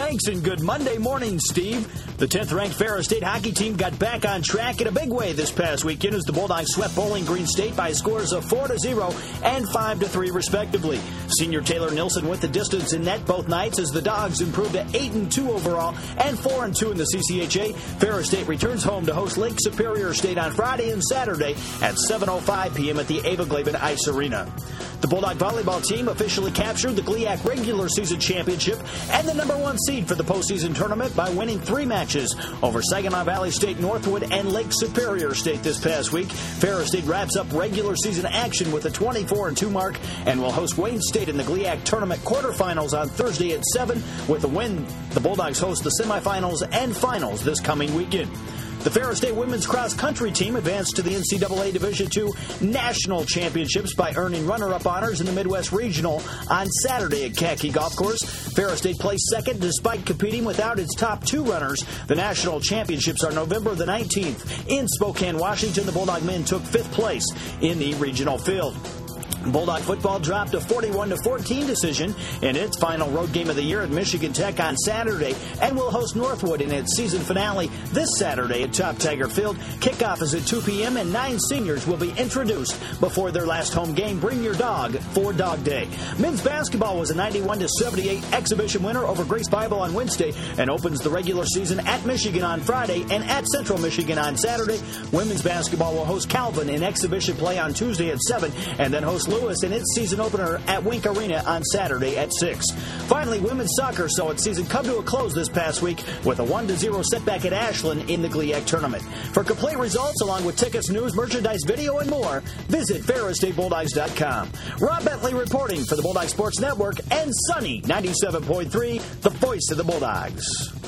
Thanks, and good Monday morning, Steve. The 10th-ranked Ferris State hockey team got back on track in a big way this past weekend as the Bulldogs swept Bowling Green State by scores of 4-0 and 5-3, respectively. Senior Taylor Nilsson went the distance in net both nights as the Dogs improved to 8-2 overall and 4-2 in the CCHA. Ferris State returns home to host Lake Superior State on Friday and Saturday at 7:05 p.m. at the Ava Glaven Ice Arena. The Bulldog volleyball team officially captured the GLIAC regular season championship and the #1 seed for the postseason tournament by winning 3 matches over Saginaw Valley State, Northwood, and Lake Superior State this past week. Ferris State wraps up regular season action with a 24-2 mark and will host Wayne State in the GLIAC tournament quarterfinals on Thursday at 7. With a win, the Bulldogs host the semifinals and finals this coming weekend. The Ferris State women's cross-country team advanced to the NCAA Division II National Championships by earning runner-up honors in the Midwest Regional on Saturday at Khaki Golf Course. Ferris State placed second despite competing without its top 2 runners. The National Championships are November the 19th. In Spokane, Washington, the Bulldog men took 5th place in the regional field. Bulldog football dropped a 41-14 decision in its final road game of the year at Michigan Tech on Saturday and will host Northwood in its season finale this Saturday at Top Tiger Field. Kickoff is at 2 p.m. and 9 seniors will be introduced before their last home game. Bring your dog for Dog Day. Men's basketball was a 91-78 exhibition winner over Grace Bible on Wednesday and opens the regular season at Michigan on Friday and at Central Michigan on Saturday. Women's basketball will host Calvin in exhibition play on Tuesday at 7 and then host Lewis in its season opener at Wink Arena on Saturday at 6. Finally, women's soccer saw its season come to a close this past week with a 1-0 setback at Ashland in the GLIAC tournament. For complete results, along with tickets, news, merchandise, video, and more, visit FerrisStateBulldogs.com. Rob Bentley reporting for the Bulldog Sports Network and Sunny 97.3, the voice of the Bulldogs.